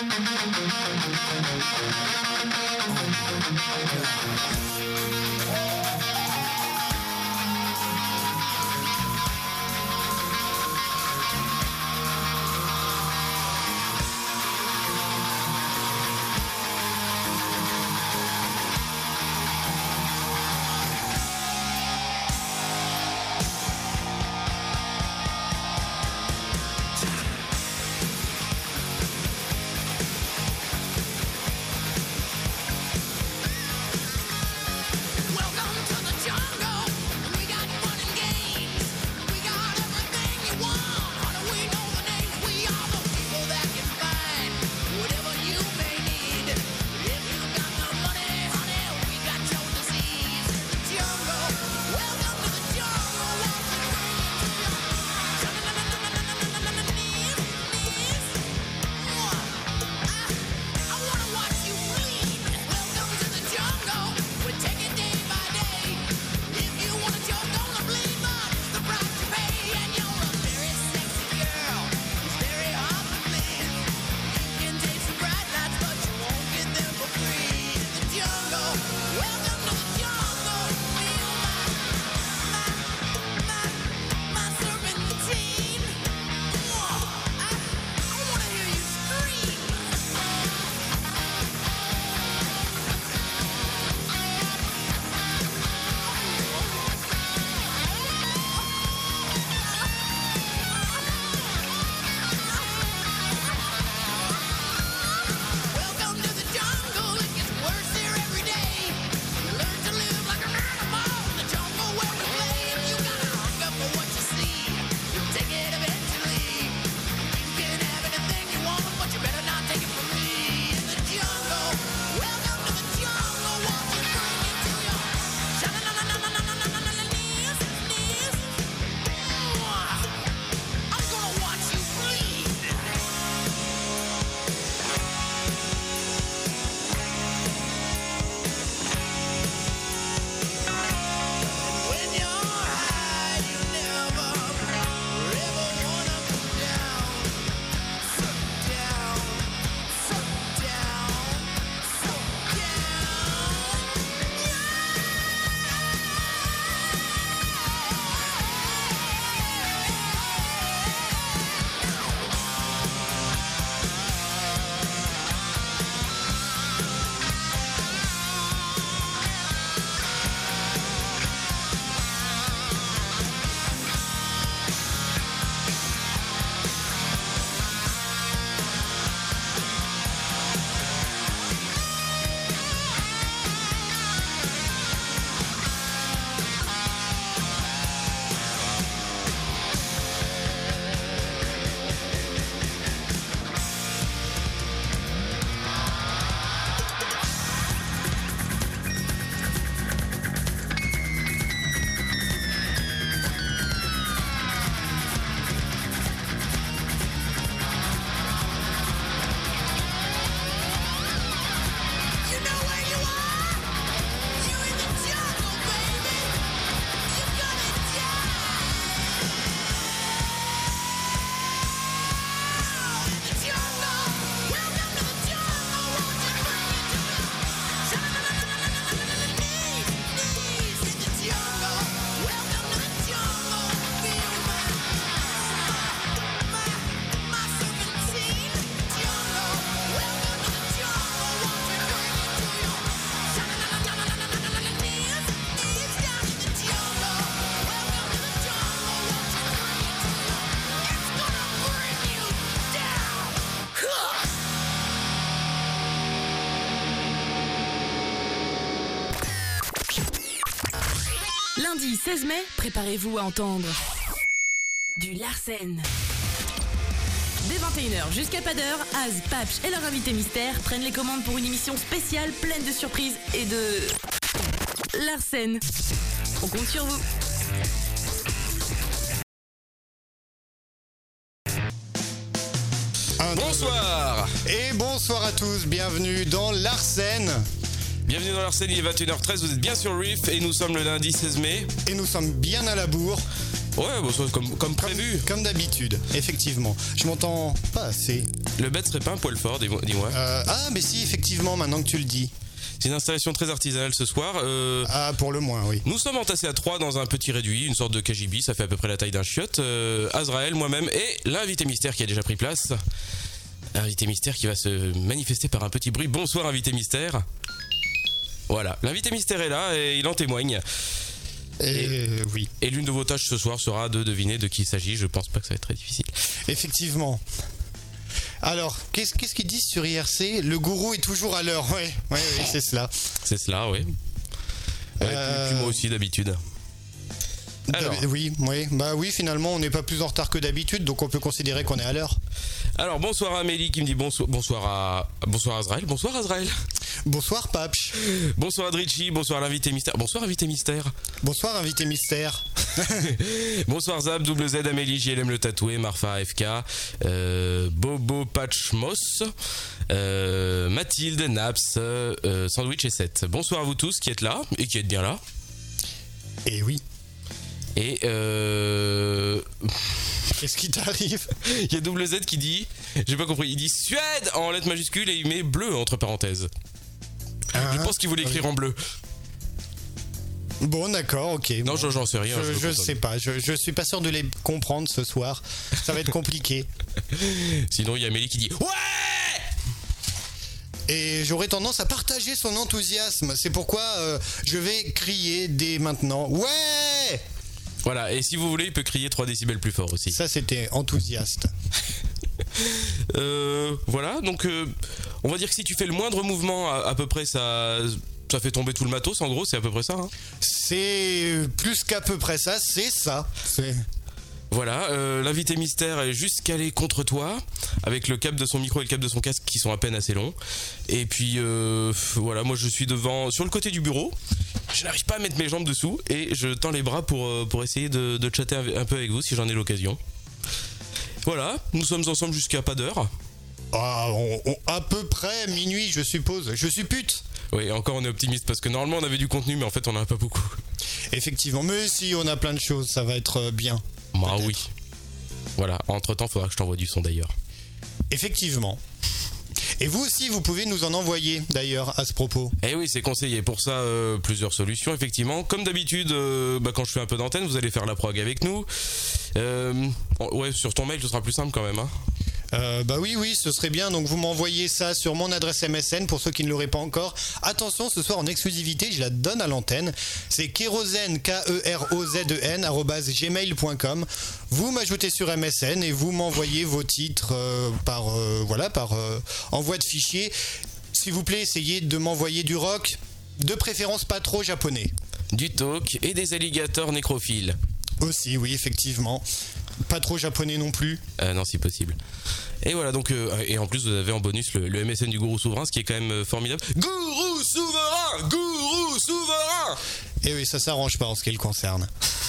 Lundi 16 mai, préparez-vous à entendre du Larsen. Dès 21h jusqu'à pas d'heure, Az, Papch et leur invité mystère prennent les commandes pour une émission spéciale pleine de surprises et de Larsen. On compte sur vous. Bonsoir. Et bonsoir à tous, bienvenue dans Larsen. Bienvenue dans Larsen, il est 21h13, vous êtes bien sur Riff et nous sommes le lundi 16 mai. Et nous sommes bien à la bourre. Ouais, bon, comme prévu. Comme d'habitude, effectivement. Je m'entends pas assez. Le bed serait pas un poil fort, dis-moi. Ah, mais si, effectivement, maintenant que tu le dis. C'est une installation très artisanale ce soir. Ah, pour le moins, oui. Nous sommes entassés à 3 dans un petit réduit, une sorte de KGB, ça fait à peu près la taille d'un chiotte. Azraël, moi-même et l'invité mystère qui a déjà pris place. Invité mystère qui va se manifester par un petit bruit. Bonsoir invité mystère. Voilà, l'invité mystère est là et il en témoigne. Oui. Et l'une de vos tâches ce soir sera de deviner de qui il s'agit. Je pense pas que ça va être très difficile. Effectivement. Alors, qu'est-ce qu'ils disent sur IRC? Le gourou est toujours à l'heure. Oui, c'est cela. C'est cela, oui. Puis moi aussi d'habitude. Alors. Oui, finalement, on n'est pas plus en retard que d'habitude, donc on peut considérer qu'on est à l'heure. Alors, bonsoir à Amélie qui me dit bonsoir à Azraël. Bonsoir Azraël. Bonsoir Papch. Bonsoir Adrichi, bonsoir l'invité mystère. Bonsoir invité mystère. Bonsoir invité mystère. Bonsoir Zab, double Z, Amélie, JLM le tatoué, Marfa FK, Bobo Patchmos, Mathilde, Naps, Sandwich et 7. Bonsoir à vous tous qui êtes là et qui êtes bien là. Et oui. Et qu'est-ce qui t'arrive? Il y a double Z qui dit, j'ai pas compris, il dit Suède en lettres majuscules et il met bleu entre parenthèses. Je pense qu'il voulait écrire en bleu. Bon, d'accord, ok. Non, bon. j'en sais rien. Je sais pas, je suis pas sûr de les comprendre ce soir. Ça va être compliqué. Sinon, il y a Amélie qui dit ouais. Et j'aurais tendance à partager son enthousiasme. C'est pourquoi je vais crier dès maintenant. Ouais. Voilà, et si vous voulez, il peut crier 3 décibels plus fort aussi. Ça, c'était enthousiaste. Voilà, donc on va dire que si tu fais le moindre mouvement, à peu près ça fait tomber tout le matos, en gros, c'est à peu près ça. Hein. C'est plus qu'à peu près ça, c'est ça. Voilà, l'invité mystère est juste calé contre toi, avec le câble de son micro et le câble de son casque qui sont à peine assez longs. Et puis voilà, moi je suis devant, sur le côté du bureau. Je n'arrive pas à mettre mes jambes dessous et je tends les bras pour essayer de chatter un peu avec vous si j'en ai l'occasion. Voilà, nous sommes ensemble jusqu'à pas d'heure. Ah, à peu près minuit, je suppose. Je suis pute. Oui, encore on est optimiste parce que normalement on avait du contenu, mais en fait on en a pas beaucoup. Effectivement, mais si on a plein de choses, ça va être bien. Ah oui. Voilà, entre-temps, faudra que je t'envoie du son d'ailleurs. Effectivement. Et vous aussi, vous pouvez nous en envoyer d'ailleurs à ce propos. Eh oui, c'est conseillé. Pour ça, plusieurs solutions, effectivement. Comme d'habitude, quand je fais un peu d'antenne, vous allez faire la prog avec nous. Ouais, sur ton mail, ce sera plus simple quand même. Hein. Oui, ce serait bien. Donc vous m'envoyez ça sur mon adresse MSN pour ceux qui ne l'auraient pas encore. Attention, ce soir en exclusivité, je la donne à l'antenne. C'est kérosène, KEROZEN @gmail.com. Vous m'ajoutez sur MSN et vous m'envoyez vos titres par envoi de fichier. S'il vous plaît, essayez de m'envoyer du rock, de préférence pas trop japonais. Du talk et des alligators nécrophiles. Aussi, oui, effectivement. Pas trop japonais non plus. Non, si possible. Et voilà, donc, et en plus, vous avez en bonus le MSN du Gourou Souverain, ce qui est quand même formidable. Gourou Souverain! Gourou Souverain! Et oui, ça s'arrange pas en ce qui le concerne.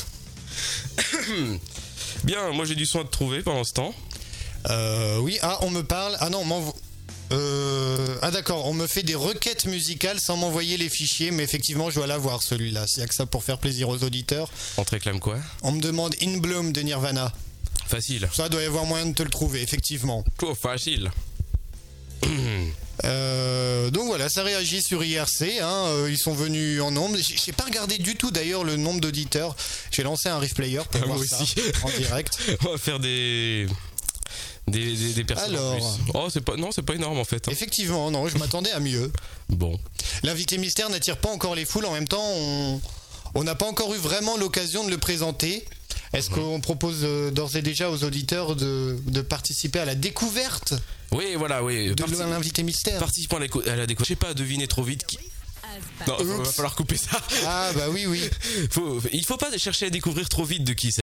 Bien, moi j'ai du son à te trouver pendant ce temps. Oui, on me parle. Ah non, d'accord, on me fait des requêtes musicales sans m'envoyer les fichiers, mais effectivement, je dois l'avoir celui-là. S'il y a que ça pour faire plaisir aux auditeurs. On te réclame quoi? On me demande In Bloom de Nirvana. Facile. Ça doit y avoir moyen de te le trouver, effectivement. Trop facile. Donc voilà, ça réagit sur IRC, hein, ils sont venus en nombre. J'ai pas regardé du tout d'ailleurs le nombre d'auditeurs. J'ai lancé un Riff Player pour voir ça en direct. On va faire des personnes. Alors, en plus. Oh, c'est pas énorme en fait. Hein. Effectivement, non, je m'attendais à mieux. Bon. L'invité mystère n'attire pas encore les foules. En même temps, on n'a pas encore eu vraiment l'occasion de le présenter. Est-ce qu'on propose d'ores et déjà aux auditeurs de participer à la découverte? Oui, voilà, oui. De l'invité mystère. Participant à la découverte. Je sais pas, deviner trop vite qui. Non, il va falloir couper ça. Ah bah oui. Il faut pas chercher à découvrir trop vite de qui